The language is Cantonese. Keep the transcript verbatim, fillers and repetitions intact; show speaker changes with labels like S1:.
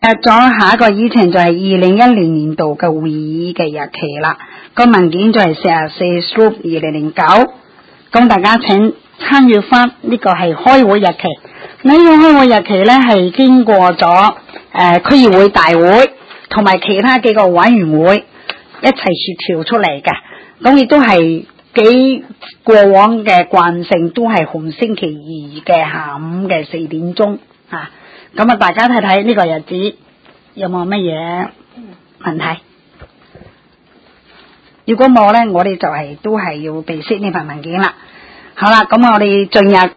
S1: 咗下一個議程就係二零一零年度嘅會議嘅日期啦。個文件就係四十四 Slope 二零零九，咁大家請參與翻呢個係開會日期。呢個開會日期咧係經過咗誒區議會大會同埋其他幾個委員會一齊協調出嚟嘅，咁亦都係幾過往嘅慣性，都係逢星期二嘅下午嘅四點鐘啊。咁啊，大家睇睇呢個日子有冇乜嘢問題？如果冇咧，我哋就係、是、都係要備悉呢份文件啦。好啦，咁我哋進入